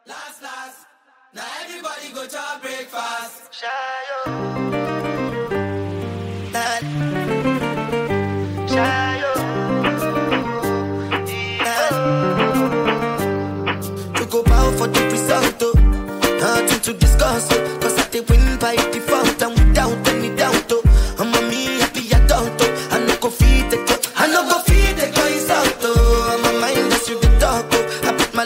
Last. Now everybody go to breakfast. Shayo. Shayo. To go bow for the result, nothing to discuss.